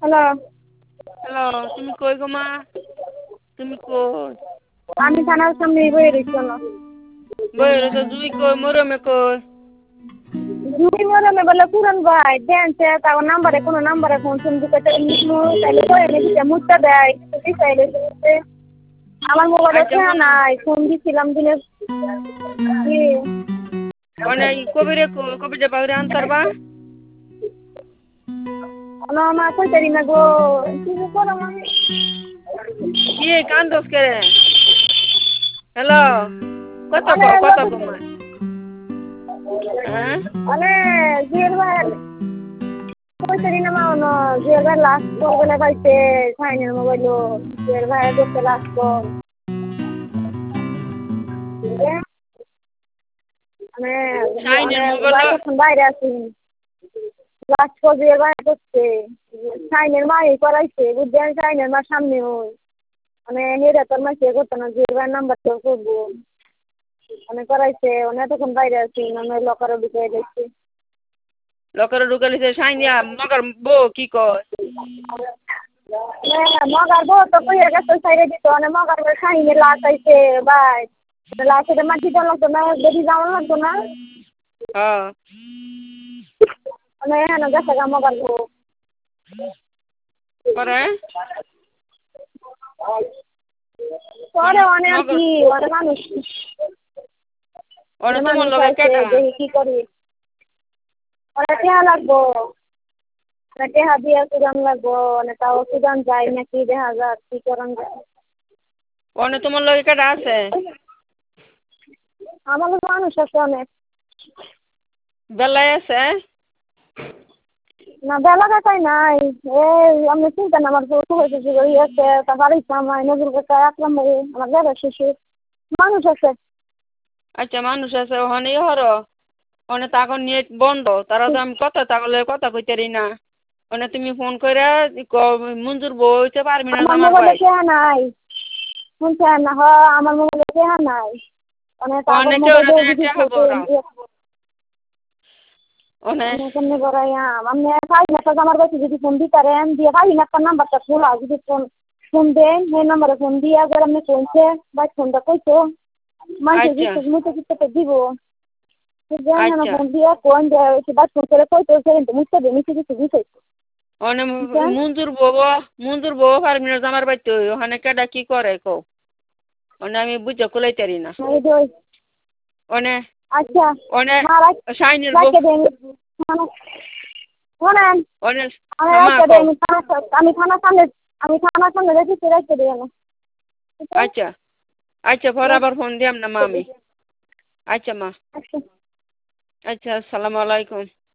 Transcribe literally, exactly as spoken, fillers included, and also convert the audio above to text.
Hello. Hello, তুমি কই গো মা? তুমি কই? আমি থানার সামনেই বইয়ে রইছি এনো। বইয়ে রইছো, জুই কই? মরমে কই? জুই মরমে বলে পুরন ভাই দেনছে তাও নাম্বারে কোনো নাম্বারে ফোন টোন দিতে মু তাইলে কয়ে দিছে মুত্তা দেয় দিছে দিছে আমার মোবাইলে আচ্ছা ঠেয়া মন নাই ফোন দিছিলাম দিনে কি অনে কবিরে কই? কবিরে বাহিরে আনতারবা? না মা কইতারি না গো কি যে করম আমি কি কান্দস কে? হ্যালো, কথা অনে কও, কথা লোকে কও মা। হ্যাঁ? অনে জিয়ের ভাই কইতারি না মা অনো জিয়ের ভাই লাস্ট কল বলে পাইছে সাইনের মোবাইল জিয়ের ভাই দেখতে লাস্ট কল মানে মানে শাইনের মোবাইল বাইরে এখন বাইরে আছি লাস্ট কল জিয়ের ভাই করছে সাইনের মাই করাইছে বুঝছেন সাইনের মার সামনে ওই মানে হেরে তোর মা সে করতো না জিয়ের ভাইয়ের নাম্বার তো করবো মানে করাইছে অনেক তখন বাইরে আছি মানে লকারে ঢুকে দেখছি লকারে ঢুকালিছে শাইনিয়া মগর বউ কি কয়? মগার বউ তো কইয়া গেছে সাইডে দিত মানে মগার বউ সাইনে লাশ আইছে ভাই লাশে মাটি দেওয়া লাগতো না বেশি যাওয়া লাগতো না হ্যাঁ। মানে এখানে গেছে গা মগার বউ পরে পরে মানে অনেক আর মগর কি অনেক মানুষ ওরে তোমার মানুষ লগে আইছে কেটা? দেখি কি করি অনেক টেহা লাগবো অনেক টেহা দিয়ে সুদান লাগবো অনেক তাও সুদান যায় নাকি দেখা যাক কি করান যায় ওনে তোমার লগে কেটা আছে? আমার লোক মানুষ আছে অনেক বেলায় আছে? না বেলা কাটাই নাই এই আমি চিন্তা না আমার বউ হয়েছে যে ওই আছে তারপর আমার নজর করতে আসলাম আমার বেলা শেষে মানুষ আছে আচ্ছা মানুষ আছে ওখানে হর ওখানে তাগর নেট বন্ধ তারা তো আমি কথা তাগলে কথা কইতারি না ওখানে তুমি ফোন করে মঞ্জুর বউ হইতে পারবি না আমার আমার মোবাইলে ভাই কেহা নাই শুনছেন না হ আমার মোবাইলে কেহা নাই মানে তাগর অনেকে মোবাইলে ওখানে যদি টেহা ফটো বড়া ওনে আমি কেমনে করাইয়াম আমি পাই না আমার কাছে যদি ফোন দিতারেন দিয়ে পাই না একটা নাম্বারটা খোলা যদি ফোন ফোন দেন সেই নাম্বারে ফোন দিয়া করে আপনি কইছে বা ফোনটা কইতো মানুষের আচ্ছা বিশ্বাস মুখে কিছু দিব জানেন আচ্ছা ফোন দিয়া কোন যে বাদ ফোন করে কইতো সেদিন মুখে দিয়ে নিচে কিছু দিতেছে ওখানে মঞ্জুর বউ মঞ্জুর বউ পারবি না আমার বাইতে ওখানে কেডা কি করে কও ওখানে আমি বুঝে কুলাইতারি না ওনে আচ্ছা ওনে শাইনের বউ রাখে দেন শোনেন ওনে আমি হামা রাখে কও দেন আমি থানার সামনে আমি থানার সামনে রেখেছি রাখে দেন আচ্ছা আচ্ছা পরে আবার ফোন দিয়াম না মা আমি আচ্ছা মা আচ্ছা আচ্ছা আসসালামু আলাইকুম